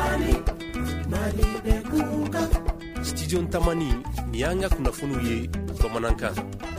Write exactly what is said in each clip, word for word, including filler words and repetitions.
Studio Ntamani ni yanga kunnafoniw ye bamanankan.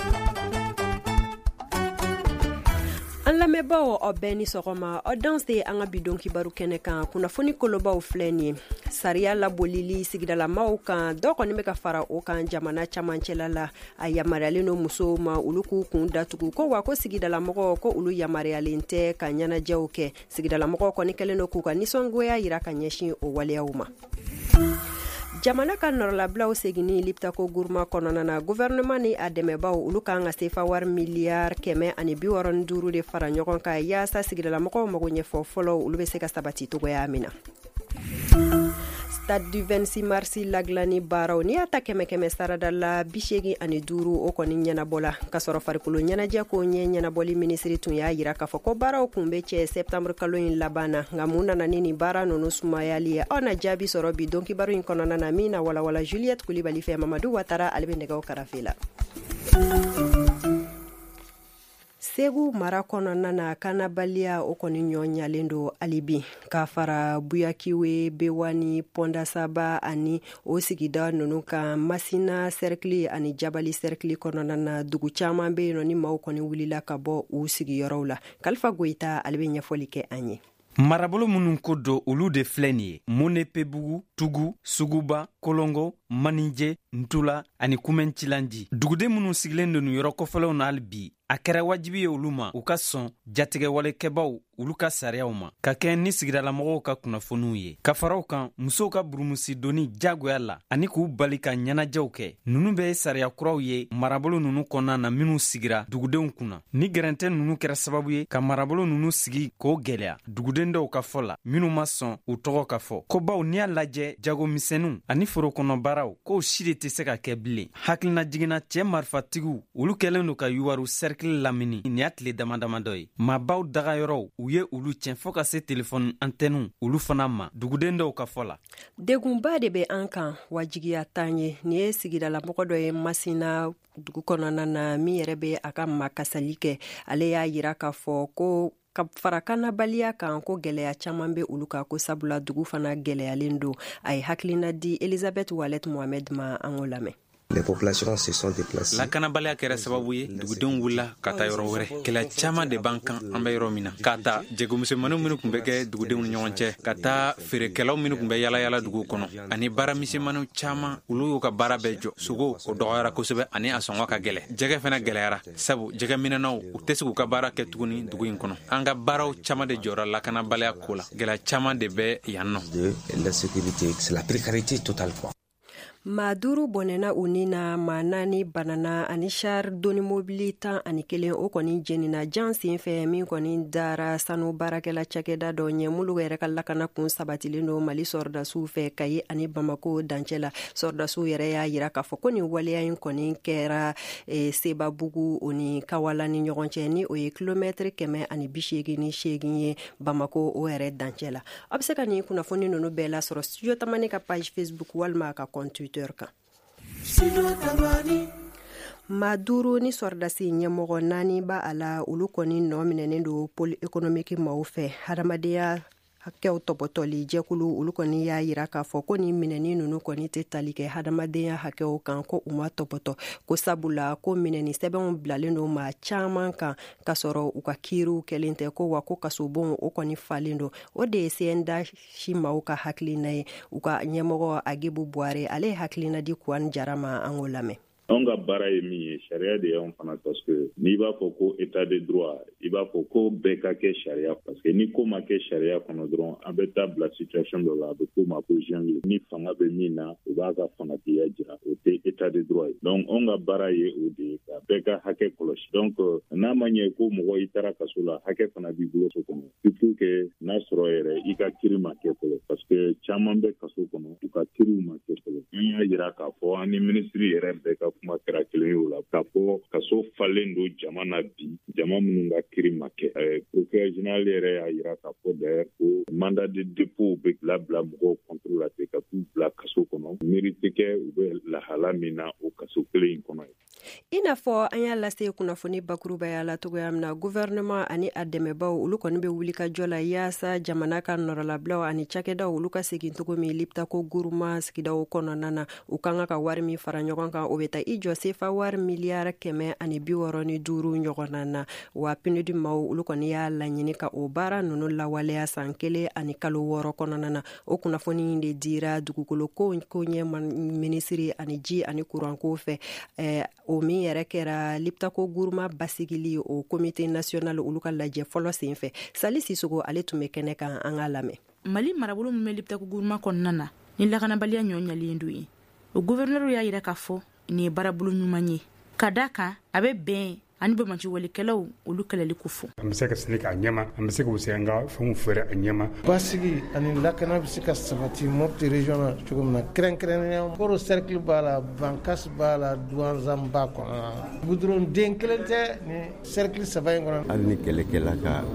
An lamɛnbaaw aw bɛɛ ni sɔgɔma aw danse an ka bidon kibaru kɛnɛ kan kunnafoni kolobaw filɛ nin ye sariya labolili sigidalamaw kan dɔ kɔni bɛ ka fara o kan jamana camancɛla la a yamariyalen no musow ma olu k'u kun datugu ko wa ko sigidalamɔgɔw ko olu yamariyalen tɛ ka ɲɛnajɛw kɛ sigidalamɔgɔw kɔni kɛlen do k'u ka nisɔngoya yira ka ɲɛsin o waleyaw ma. Jamana ka nɔrɔlabilaw seginni Liptako guruma kɔnɔna na gouvernement ni a dɛmɛbaw olu kan ka sefa wari miliyar kɛmɛ ani bi wɔɔrɔ ni duuru de fara ɲɔgɔn kan yaasa sigidalamɔgɔw mago ɲɛfɔ fɔlɔ olu bɛ se ka sabati togoya min na. Stade du vingt-six mars lagilani baaraw ni y'a ta kɛmɛ kɛmɛ sarada la bi seegin ani duuru o kɔni ɲɛnabɔla ka sɔrɔ farikolo ɲɛnajɛ ko ɲɛ ɲɛnabɔli minisiri tun y'a yira k'a fɔ ko baaraw kun bɛ cɛ septembre kalo in laban na nka mun nana ni nin baara ninnu sumayali ye aw na jaabi sɔrɔ bi don kibaru in kɔnɔna na min na walawala Juliette Kulibali fɛ Mamadu Watara ale bɛ nɛgɛw karafe la. Segu mara kɔnɔna na kanabaliya o kɔni ɲɔɲalen do alibi ka fara Buyakiwe, Bewani, Pondasaba ani o sigida nunu kan Masina cercle ani Jabali cercle kɔnɔna na dugu caman bɛ yen ni maaw kɔni wulila ka bɔ u sigiyɔrɔw la. Kalifa Goita ale bɛ ɲɛfɔli kɛ an ye. Marabolo minnu ko do olu de filɛ nin ye Monepebugu, Tugu, Suguba, Kolongo, Manije, Ntula ani Kumɛncilanji. Duguden minnu sigilen do nin yɔrɔ kɔfɛlaw na hali bi a kɛra wajibi ye olu ma u ka sɔn jatigɛwalekɛbaw olu ka sariyaw ma ka kɛ ni sigidalamɔgɔw ka kunnafoniw ye ka faraw kan musow ka burumusi doni jagoya la ani k'u bali ka ɲɛnajɛw kɛ nunu bɛ sariya kuraw ye marabolo nunu kɔnɔna na minnu sigira dugudenw kunna ni gɛrɛntɛ nunu kɛra sababu ye ka marabolo nunu sigi k'o gɛlɛya duguden dɔw ka fɔ la minnu ma sɔn u tɔgɔ ka fɔ ko baw n'i y'a lajɛ jagomisɛnninw ani forokɔnɔbaaraw k'o si de tɛ se ka kɛ bilen hakilina jiginna cɛ marifatigiw olu kɛlen do ka yuwaru cercle lamini ni y'a tile damadama dɔ ye maabaw dagayɔrɔw u ye olu tiɲɛ fɔ ka se telefɔni antɛnu olu fana ma duguden dɔw ka fɔ la degunba de bɛ an kan wajigiya t'an ye ni ye sigidalamɔgɔ dɔ ye Masina dugu kɔnɔna na min yɛrɛ bɛ a ka makasali kɛ ale y'a yira k'a fɔ ko ka fara kannabaliya kan ko gɛlɛya caman bɛ olu kan ko sabula dugu fana gɛlɛyalen do a ye hakilina di Elisabeth Wallet Mohamed ma an k'o lamɛn. Les populations se sont déplacées. La kanabaliya kɛra sababu ye dugudenw wulila ka taa yɔrɔ wɛrɛ kɛlɛ caman de b'an kan an bɛ yɔrɔ min na ka taa jɛgɛmisɛnmaninw minnu tun bɛ kɛ dugudenw ni ɲɔgɔn cɛ ka taa feerekɛlaw minnu tun bɛ yala yala dugu kɔnɔ ani baara misɛnmaninw caman olu y'u ka baara bɛɛ jɔ sogo o dɔgɔyara kosɛbɛ ani a sɔngɔ ka gɛlɛ jɛgɛ fana gɛlɛyara sabu jɛgɛminɛnaw u tɛ se k'u ka baara kɛ tuguni dugu in kɔnɔ an ka baaraw caman de jɔra lakanabaliya ko la gɛlɛya caman de bɛ yan nɔ. La sécurité, c'est la précarité totale quoi. Maa duuru bɔnɛna u ni na maa naani banana ani char doni mobili tan ani kelen o kɔni jenina jan sen fɛ min kɔni dara sanu baarakɛla cakɛda dɔ ɲɛ mulu yɛrɛ ka lakana kun sabatilen do Mali sɔrdasiw fɛ Kayi ani Bamako dancɛ la sɔrdasiw yɛrɛ y'a yira k'a fɔ ko nin waleya in kɔni kɛra e, Sebabugu o ni Kawala ni ɲɔgɔn cɛ ni o ye kilomɛtiri kɛmɛ ani bi seegin ni seegin ye Bamako o yɛrɛ dancɛ la. A bɛ se ka nin kunnafoni ninnu bɛɛ la sɔrɔ Studio Tamani ka page Facebook walima ka compte kan. Maa duuru ni sɔrdasi ɲɛmɔgɔ naani ba a la olu kɔni nɔ minɛnen do pôle économique maaw fɛ hadamadenya hakɛw tɔbɔtɔli jɛkulu olu kɔni y'a yira k'a fɔ ko ni minɛni ninnu kɔni tɛ tali kɛ hadamadenya hakɛw kan ko u ma tɔbɔtɔ ko sabula ko minɛni sɛbɛnw bilalen do maa caman kan ka sɔrɔ u ka kiiriw kɛlen tɛ ko wa ko kasobon o kɔni falen do o de ye C N D H maaw ka hakilina ye u ka ɲɛmɔgɔ Agibu Buare ale ye hakilina di Kuwan Jara ma an k'o lamɛn. An ka baara ye min ye sariya de y'anw fana parce que n'i b'a fɔ ko état de droit i b'a fɔ ko bɛɛ ka kɛ sariya parce que ni ko ma kɛ sariya kɔnɔ dɔrɔn an bɛ taa bila situation dɔ la a bɛ f'o ma ko jungle ni fanga bɛ min na u b'a ka fangatiya jira o tɛ état de droit ye donc anw ka baara ye o de ye ka bɛɛ ka hakɛ kɔlɔsi donc n'a ma ɲɛ ko mɔgɔ i taara kaso la hakɛ fana b'i bolo so kɔnɔ surtout que n'a sɔrɔ yɛrɛ i ka kiiri ma kɛ fɔlɔ parce que caman bɛ kaso kɔnɔ u ka kiiriw ma kɛ fɔlɔ an y'a yira k'a fɔ an ni ministre yɛrɛ bɛɛ ka kuma kɛra kelen ye o la k'a fɔ kaso falen don jama na bi jama minnu ka kiiri ma kɛ procureur général yɛrɛ y'a yira k'a fɔ d'ailleurs ko mandat de dépôt bɛ labila mɔgɔw contre la ten ka t'u bila kaso kɔnɔ miiri tɛ kɛ u bɛ lahala min na o kaso kelen in kɔnɔ ye. I n'a fɔ an y'a lase kunnafoni bakurubaya la togoya min na gouvernement ani a dɛmɛbaw olu kɔni bɛ wuli ka jɔ la yaasa jamana ka nɔrɔlabilaw ani cakɛdaw olu ka segin togo min liptako guruma sigidaw kɔnɔna na u kan ka wari min fara ɲɔgɔn kan o bɛ taa i jɔ sefa wari miliyari kɛmɛ ani bi wɔɔrɔ ni duuru ɲɔgɔnna na wa pinudi maw olu kɔni y'a laɲini ka o baara nunu lawaleya san kelen ani kalo wɔɔrɔ kɔnɔna na o kunnafoni de dira dugukolo ko ko ɲɛ minisiri ani ji ani kuranko fɛ eh, o min yɛrɛ kɛra liptako guruma basigili o komite national olu ka lajɛ fɔlɔ sen fɛ Sali Sisogo ale tun bɛ kɛnɛ kan an ka lamɛn. Mali marabolo min bɛ liptako guruma kɔnɔna na ni lakanabaliya ɲɔɲalen do ye o gouverneur y'a yira k'a fɔ nin ye baarabolo ɲuman ye ka da kan a bɛ bɛn ani bɛmanci walikɛlaw olu kɛlɛli ko fɔ an bɛ se ka sɛnɛ k'a ɲɛma an bɛ se k'u se an ka fɛnw feere a ɲɛma basigi ani lakana bɛ se ka sabati Mopti région na cogo min na kɛrɛnkɛrɛnnenya koro cercle b'a la Bankas b'a la Douanzan b'a kɔnɔ goudron den kelen tɛ ni cercle saba in kɔnɔ hali ni kɛlɛkɛla ka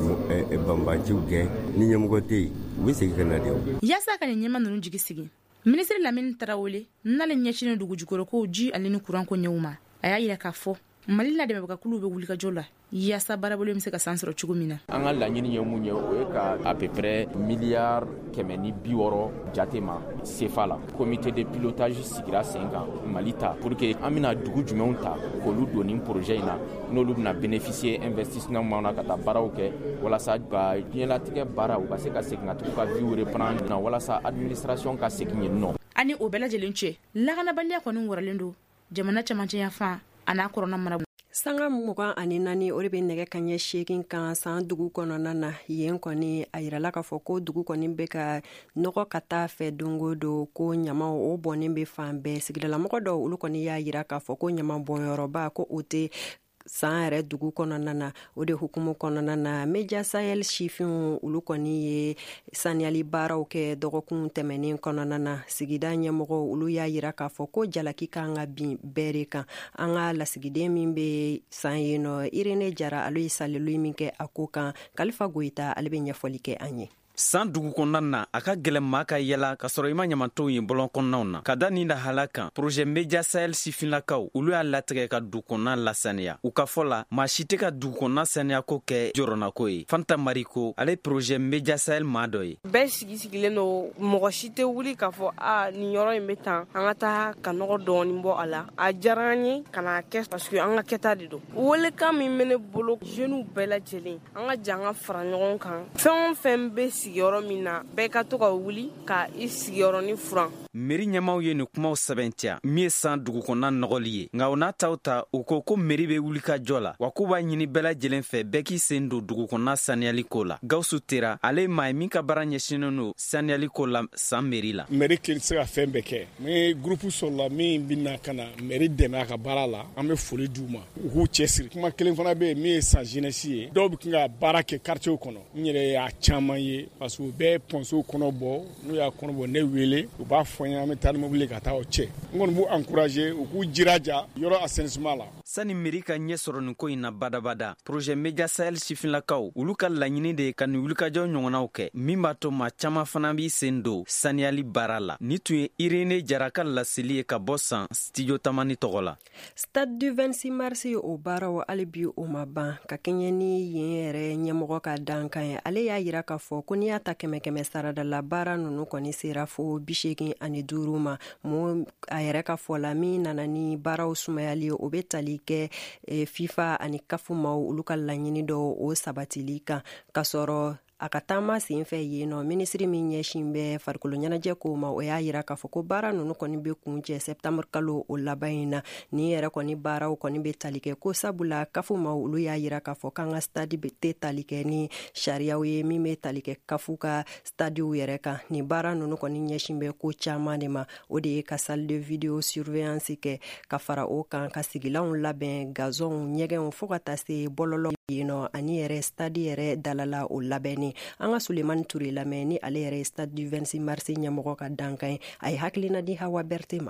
banbanciw gɛn ni ɲɛmɔgɔ tɛ yen u bɛ segin ka na de yaasa ka nin ɲɛma ninnu jigi sigi ministre Lamine Tarawele n'ale ɲɛsinnen dugu jukɔrɔ ko ji ale ni kuran ko ɲɛw ma a y'a yira k'a fɔ Mali la dɛmɛbagakulu bɛ wuli ka jɔ la yaasa baarabolo bɛ se ka san sɔrɔ cogo min na an ka laɲini ye mun ye o ye ka à peu près miliyari kɛmɛ ni bi wɔɔrɔ jate ma sefa la comité de pilotage sigira sen kan Mali ta pour que an bɛna dugu jumɛnw ta k'olu don nin projet in na n'olu bɛna bénéficier investissement ma na ka taa baaraw kɛ walasa ka diɲɛlatigɛ baara u ka se ka segin ka tugu ka vie reprendre na walasa administration ka segin yen nɔ ani o bɛɛ lajɛlen cɛ lakanabaliya kɔni waralen do jamana camancɛ yan ana korona mara sanga mugan ani nani o de bɛ nɛgɛ ka ɲɛ seegin kan san dugu kɔnɔna na yen kɔni a yirala k'a fɔ ko dugu kɔni bɛ ka nɔgɔ ka taa fɛ dongo don ko ɲama o bɔnnen bɛ fan bɛɛ sigidalamɔgɔ dɔw olu kɔni y'a yira k'a fɔ ko ɲama bɔnyɔrɔba ko o tɛ san yɛrɛ dugu kɔnɔna na o de hukumu kɔnɔna na Media Sahel sifinw olu kɔni ye saniyali baaraw kɛ dɔgɔkun tɛmɛnen kɔnɔna na sigida ɲɛmɔgɔ olu y'a yira k'a fɔ ko jalaki kan ka bin bɛɛ de kan an ka lasigiden min bɛ san yen nɔ Irene Jara ale ye salelu min kɛ a ko kan Kalifa Goyita ale bɛ ɲɛfɔli kɛ an ye san dugu kɔnɔna na a ka gɛlɛn maa ka yɛla ka sɔrɔ i ma ɲamatɔw ye bɔlɔn kɔnɔnaw na ka da nin lahala kan projet Media Sahel sifinlakaw olu y'a latigɛ ka dugu kɔnɔna lasaniya u ka fɔ la maa si tɛ ka dugu kɔnɔna saniyako kɛ jɔrɔnako ye Fanta Mariko ale projet Media Sahel maa dɔ ye bɛɛ sigi sigilen do mɔgɔ si tɛ wuli k'a fɔ a nin yɔrɔ in bɛ tan an ka taa ka nɔgɔ dɔɔni bɔ a la a diyara an ye ka n'a kɛ parce que an ka kɛta de do welekan min bɛ ne bolo jeunes bɛɛ lajɛlen an ka jan ka fara ɲɔgɔn kan fɛn o fɛn bɛ sigiyɔrɔ min na bɛɛ ka to ka wuli ka i sigiyɔrɔ ni furan meri ɲɛmaw ye nin kumaw sɛbɛntiya min ye san dugu kɔnɔna nɔgɔli ye nka o n'a taw ta u ko ko meri bɛ wuli ka jɔ la wa k'u b'a ɲini bɛɛ lajɛlen fɛ bɛɛ k'i sen don dugu kɔnɔna saniyali ko la Gawusu Tera ale ye maa ye min ka baara ɲɛsinnen don saniyali ko la san meri la meri tɛ se ka fɛn bɛɛ kɛ ni groupe sɔrɔla min bɛna ka na meri dɛmɛ a ka baara la an bɛ foli d'u ma u k'u cɛsiri kuma kelen fana bɛ yen min ye san jeunesse ye dɔw bɛ ka baara kɛ quartier kɔnɔ n yɛrɛ y'a caman ye parce que u bɛ ponseau kɔnɔ bɔ n'u y'a kɔnɔ bɔ ne wele u b'a fɔ an bɛ taa ni mobili ka taa o cɛ n kɔni b'u encourager u k'u jiraja yɔrɔ assainissement la sani meri ka ɲɛ sɔrɔ nin ko in na badabada projet Media Sahel sifinlakaw olu ka laɲini de ka nin wulikajɔ ɲɔgɔnnaw kɛ min b'a to maa caman fana b'i sen don saniyali baara la ni tun ye Irene Jara ka laseli ye ka bɔ san studio tamani tɔgɔ la Stade du vingt-six mars o baaraw ale bi o ma ban ka kɛɲɛ ni yen yɛrɛ ɲɛmɔgɔ ka dankan ye ale y'a yira k'a fɔ ko n'i y'a ta kɛmɛ kɛmɛ sarada la baara ninnu kɔni sera fo bi seegin ani duuru ma mo a yɛrɛ ka fɔ la min nana ni baaraw sumayali o bɛ tali kɛ e, FIFA ani kafu maw olu ka laɲini dɔ o sabatili kan ka sɔrɔ a ka taama sen fɛ yen nɔ minisiri min ɲɛsin bɛ farikolo ɲɛnajɛ ko ma o y'a yira k'a fɔ ko baara ninnu kɔni bɛ kun cɛ septembre kalo o laban in na ni yɛrɛ kɔni baaraw kɔni bɛ tali kɛ ko sabula kafu ma olu y'a yira k'a fɔ k'an ka stade bɛ tɛ tali kɛ ni sariyaw ye min bɛ tali kɛ kafu ka stadew yɛrɛ kan ni baara ninnu kɔni ɲɛsin bɛ ko caman de ma o de ye ka salle de video surveillance kɛ ka fara o kan ka sigilanw labɛn gazɔnw ɲɛgɛnw fo ka taa se bɔlɔlɔ yen nɔ ani yɛrɛ stade yɛrɛ dalala o labɛnni an ka Sulemani Ture lamɛn ni ale yɛrɛ stade du vingt-six mars ɲɛmɔgɔ ka dankan ye a ye hakilina di Hawa Berté ma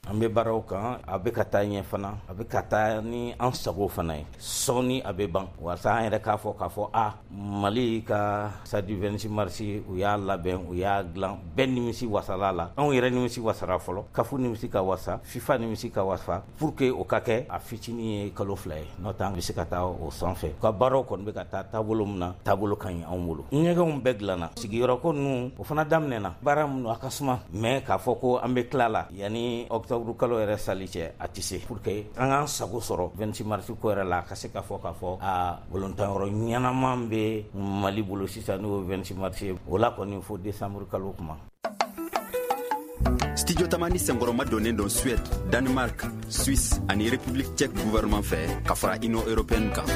an bɛ baaraw kan a bɛ ka taa ɲɛ fana a bɛ ka taa ni an sago fana ye sɔɔni a bɛ ban walasa an yɛrɛ k'a fɔ k'a fɔ a Mali ka sa du vingt-six mars u y'a labɛn u y'a dilan bɛɛ nimisi wasala la anw yɛrɛ nimisi wasara fɔlɔ kafu nimisi ka wasa FIFA nimisi ka wasa pour que o ka kɛ a fitinin ye kalo fila ye n'o tɛ an bɛ se ka taa o sanfɛ ka baaraw kɔni bɛ ka taa taabolo min na taabolo ka ɲi anw bolo ɲɛgɛnw bɛɛ dilanna sigiyɔrɔ ko ninnu o fana daminɛna baara minnu a ka suma mais k'a fɔ ko an bɛ tila la yanni octobre kalo yɛrɛ sali cɛ a tɛ se pour que an k'an sago sɔrɔ vingt-six mars ko yɛrɛ la a ka se ka fɔ k'a fɔ a bolontan yɔrɔ ɲɛnaman bɛ Mali bolo sisan n'o vingt-six mars ye o la kɔni fo décembre kalo kuma. Studio Tamani senkɔrɔma donnen don Suède, Danemark, Suisse ani République tchèque gouvernement fɛ ka fara Union européenne kan.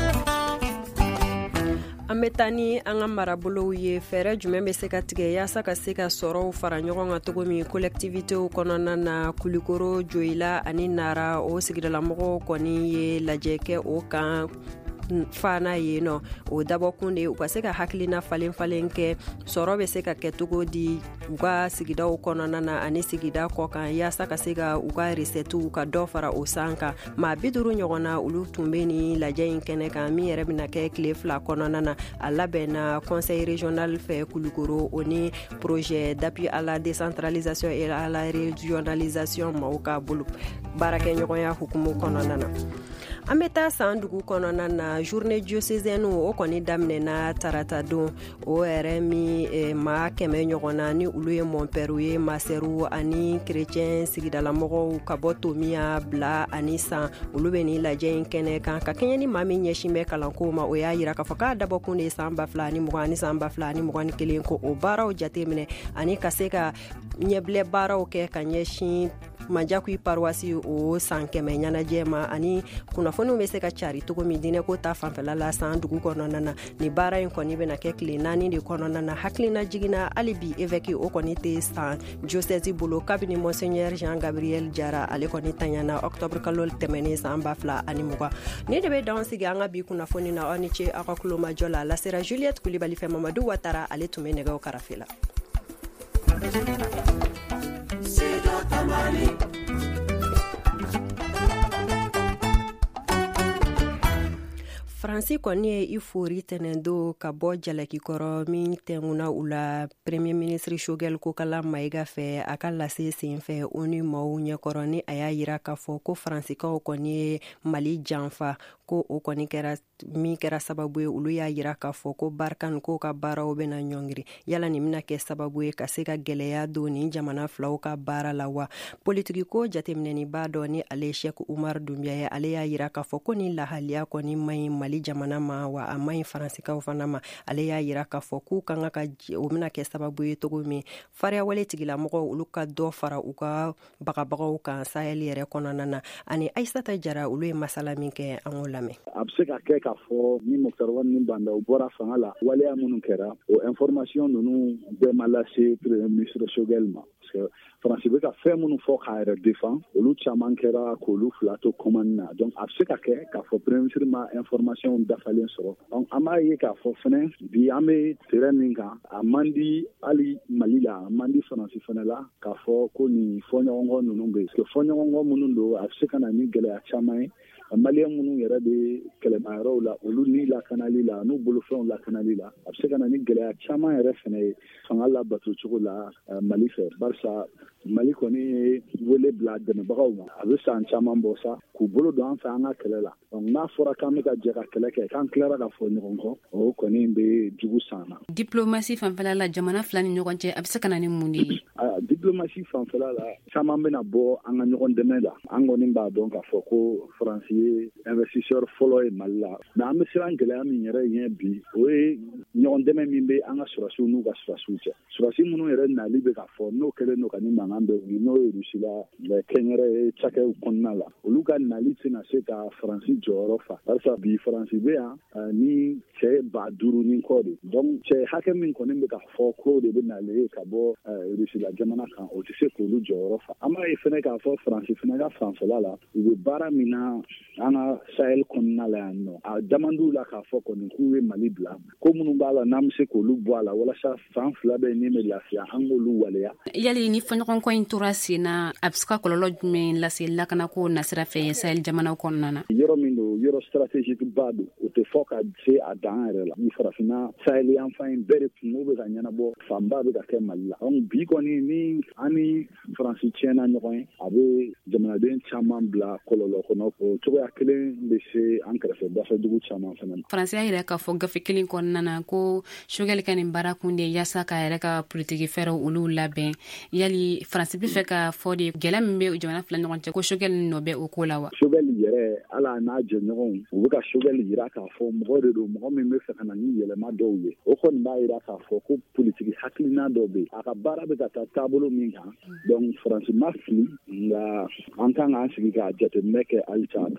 An bɛ taa ni an ka marabolow ye fɛɛrɛ jumɛn bɛ se ka tigɛ yaasa ka se ka sɔrɔw fara ɲɔgɔn kan cogo min collectivitéw kɔnɔna na Kulikoro, Joyila ani Nara o sigidalamɔgɔw kɔni ye lajɛ kɛ o kan fana ye nɔ o dabɔkun de u ka se ka hakilina falen falen kɛ sɔrɔ bɛ se ka kɛ cogo di u ka sigidaw kɔnɔna na ani sigida kɔkan yaasa ka se ka u ka recettew ka dɔ fara o san kan maa bi duuru ɲɔgɔnna olu tun bɛ ni lajɛ in kɛnɛ kan min yɛrɛ bɛna kɛ tile fila kɔnɔna na a labɛnna conseil régional fɛ Kulikoro o ni projet d'appui à la décentralisation et à la régionalisation maaw ka bolo baarakɛɲɔgɔnya hukumu kɔnɔna na. An bɛ taa san dugu kɔnɔna na journée diocésaine o kɔni daminɛna tarata don o yɛrɛ min eh, maa kɛmɛ ɲɔgɔnna ni olu ye mɔnpɛriw ye masɛriw ani kerecɛn sigidalamɔgɔw ka bɔ tomiya bila ani san olu bɛ ni lajɛ in kɛnɛ kan ka kɛɲɛ ni maa min ɲɛsin bɛ kalanko ma o y'a yira k'a fɔ k'a dabɔkun de ye san ba fila ani mugan ani san ba fila ani mugan ni kelen ko o baaraw jateminɛ ani ka se ka ɲɛbilɛ baaraw kɛ ka ɲɛsin Majakui paroisse o san kɛmɛ ɲɛnajɛ ma ani kunnafoniw bɛ se ka cari cogo min dinɛ ko ta fanfɛla la san dugu kɔnɔna na ni baara in kɔni bɛna kɛ tile naani de kɔnɔna na hakilina jiginna hali bi évêque o kɔni tɛ san diocèse bolo kabini monseigneur Jean Gabriel Jara ale kɔni tanyana octobre kalo tɛmɛnen san ba fila ani mugan ni de bɛ dan sigi an ka bi kunnafoni na aw ni ce aw ka kulomajɔ la lasera Juliette Kulibali fɛ Mamadou Watara ale tun bɛ nɛgɛw karafe la. Faransi kɔni ye i fori tɛnɛndo ka bɔ jalaki kɔrɔ min tɛnguna u la premier ministre Choguel Kokala Mayiga fɛ a ka lase sen fɛ o ni maaw ɲɛkɔrɔ ni a y'a yira k'a fɔ ko faransikaw kɔni ye Mali janfa ko o kɔni kɛra min kɛra sababu ye olu y'a yira k'a fɔ ko Barkan ko ka baaraw bɛna ɲɔngiri yala nin bɛna kɛ sababu ye ka se ka gɛlɛya don ni jamana filaw ka baara la wa politiki ko jateminɛni b'a dɔn ni ale Sheikh Umar Doumbia ye ale y'a yira k'a fɔ ko ni lahaliya kɔni maɲi Mali jamana ma wa a maɲi faransikaw fana ma ale y'a yira k'a fɔ k'u kan ka o bɛna kɛ sababu ye cogo min fariya wale tigilamɔgɔw olu ka dɔ fara u ka bagabagaw kan Sahel yɛrɛ kɔnɔna na ani Aissata Jara olu ye masala min kɛ an k'o lamɛn. A bɛ se ka kɛ k'a fɔ ni Moktar Wani Banda u bɔra fanga la waleya minnu kɛra o information ninnu bɛɛ ma lase premier ministre Choguel ma parce que Faransi bɛ ka fɛn minnu fɔ k'a yɛrɛ défend olu caman kɛra k'olu fila to commande na donc a bɛ se ka kɛ k'a fɔ premier ministre ma information dafalen sɔrɔ donc an b'a ye k'a fɔ fɛnɛ bi an bɛ terrain min kan a man di hali Mali la a man di Faransi fɛnɛ la k'a fɔ ko nin fɔɲɔgɔnkɔ ninnu bɛ yen parce que fɔɲɔgɔnkɔ minnu don a bɛ se ka na ni gɛlɛya caman ye Malien minnu yɛrɛ bɛ kɛlɛmayɔrɔw la olu ni lakanali la n'u bolofɛnw lakanali la a bɛ se ka na ni gɛlɛya caman yɛrɛ fɛnɛ ye fanga labato cogo la Mali fɛ barisa Mali kɔni ye wele bila dɛmɛbagaw ma a bɛ san caman bɔ sa k'u bolo don an fɛ an ka kɛlɛ la donc n'a fɔra k'an bɛ ka jɛ ka kɛlɛ kɛ k'an tilara ka fɔ ɲɔgɔn kɔ o kɔni bɛ jugu san na. Diplomasi fanfɛla la jamana fila ni ɲɔgɔn cɛ a bɛ se ka na ni mun de ye? Diplomasi fanfɛla la caman bɛna bɔ an ka ɲɔgɔn dɛmɛ la an kɔni b'a dɔn k'a fɔ ko Faransi ye investisseur fɔlɔ ye Mali la mais an bɛ siran gɛlɛya min yɛrɛ ɲɛ bi o ye ɲɔgɔn dɛmɛ min bɛ an ka surasiw n'u ka surasiw cɛ surasi minnu yɛrɛ nali bɛ k'a fɔ n'o kɛlen n'o ka ni mankan bɛ wuli n'o ye Rusi la kɛnyɛrɛ ye cakɛw kɔnɔna la olu ka nali tɛna se ka Faransi jɔyɔrɔ fa barisa bi Faransi bɛ yan ni cɛ ba duuru ni kɔ de donc cɛ hakɛ min kɔni bɛ ka fɔ ko de bɛ nale ka bɔ rusila jamana kan o tɛ se k'olu jɔyɔrɔ fa an b'a ye fɛnɛ k'a fɔ faransi fɛnɛ ka fanfɛla la u bɛ baara min na an ka sahel kɔnɔna la yan nɔ a damandiw la k'a fɔ kɔni k'u ye mali bila ko minnu b'a la n'an bɛ se k'olu bɔ a la walasa fan fila bɛ ni bɛ lafiya an k'olu waleya. yali ni fɔɲɔgɔnkɔ in tora sen na a bɛ se ka kɔlɔlɔ jumɛn lase lakanako nasira fɛ sahel jamanaw kɔnɔna na. yɔrɔ min don yɔrɔ stratégique ba don o tɛ fɔ ka se a dan yɛrɛ la ni farafinna sahel yan fan in bɛɛ de kungo bɛ ka ɲɛnabɔ fanba bɛ ka kɛ mali la donc bi kɔni ni an ni faransi tiɲɛna ɲɔgɔn ye a bɛ jamanaden caman bila kɔlɔlɔ kɔnɔ o cogoya kelen bɛ se an kɛrɛfɛ dafadugu caman fana ma. faransi y'a yɛrɛ k'a fɔ gafe kelen kɔnɔna na ko Choguel ka nin baara kun de yaasa k'a yɛrɛ ka politiki fɛɛrɛw olu labɛn yali faransi bɛ fɛ k'a fɔ de gɛlɛya min bɛ jamana fila ɲɔgɔn cɛ ko Choguel nɔ bɛ o ko la wa. Choguel yɛrɛ ala n'a jɛɲɔgɔnw u bɛ ka Choguel yira k'a fɔ mɔgɔ de don mɔgɔ min bɛ fɛ ka na ni yɛlɛma dɔw ye o kɔni b'a yira k'a fɔ ko politiki hakilina dɔ bɛ yen a ka baara bɛ ka taa taabolo min kan donc faransi ma fili nka an kan k'an sigi k'a jateminɛ kɛ halisa